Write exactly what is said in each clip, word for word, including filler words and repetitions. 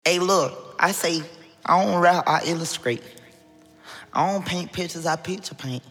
Hey, look, I say I don't rap, I illustrate. I don't paint pictures, I picture paint.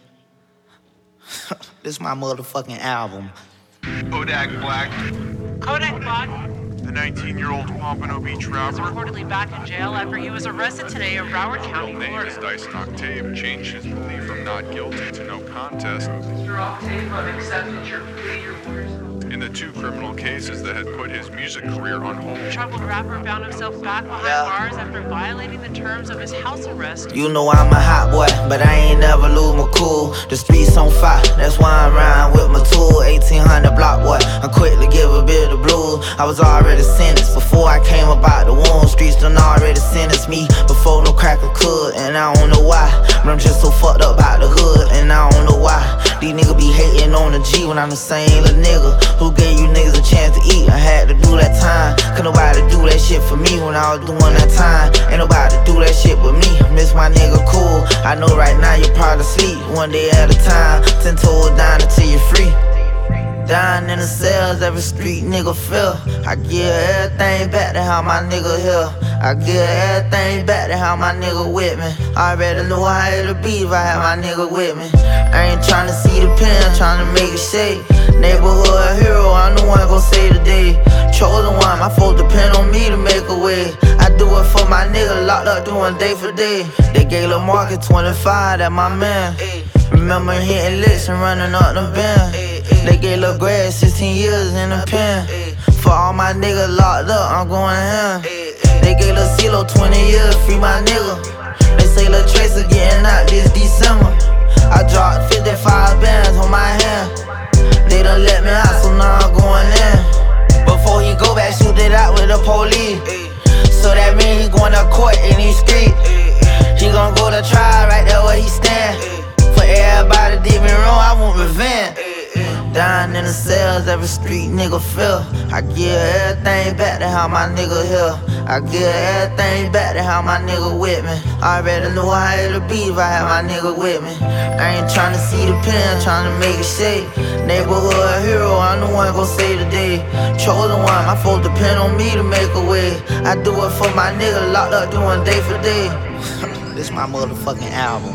This my motherfucking album. Kodak Black, Kodak Black the nineteen-year-old Pompano Beach is rapper. reportedly back in jail after he was arrested today in Broward County, Real name is Florida. Dyson Octave, changed his plea from not guilty to no contest. Mister Octave, I've accepted your plea, your words. In the two criminal cases that had put his music career on hold. The troubled rapper found himself back behind Yeah. bars after violating the terms of his house arrest. You know I'm a hot boy, but I ain't never lose my cool. The streets on fire, that's why I'm riding with my tool. eighteen hundred block boy, I'm quick to give a bit of blues. I was already sentenced before I came about the wound. Streets done already sentenced me before no cracker could. And I don't know why, but I'm just so fucked up out the hood. And I don't know why these niggas be hating on the G when I'm the same little nigga who gave you niggas a chance to eat. I had to do that time, could nobody do that shit for me when I was doing that time. Ain't nobody do that shit but me. Miss my nigga cool, I know right now you probably sleep one day at a time. Ten toes down until you're free. Dying in the cells, every street nigga feel. I give everything back to how my nigga here. I give everything back to how my nigga with me. I already know how it'll be if I had my nigga with me. I ain't tryna see the pen, tryna make it shake. Neighborhood hero, I'm the one gon' save the day. Chosen one, my folks depend on me to make a way. I do it for my nigga, locked up doing day for day. They gave Lil Market twenty-five, that my man. Remember hitting licks and running up the bend. They gave Lil Greg sixteen years in the pen. For all my niggas locked up, I'm going in. They gave Lil CeeLo twenty years, free my nigga. They say Lil Tracer getting out this December. I dropped fifty-five bands on my hand. They done let me out, so now I'm going in. Before he go back, shoot it out with the police. So that mean he going to court in these streets. He gon' go to trial right there where he stand. For everybody did me wrong, I want revenge. Dying in the cells, every street nigga feel. I give everything back to how my nigga here. I give everything back to how my nigga with me. I already know how it'll be if I had my nigga with me. I ain't tryna see the pen, tryna make it shake. Neighborhood hero, I'm the one gon' save the day. Chosen one, my folks depend on me to make a way. I do it for my nigga, locked up doing day for day. This my motherfucking album.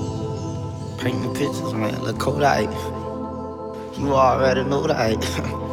Painting pictures, man. Look Kodak. You already know that.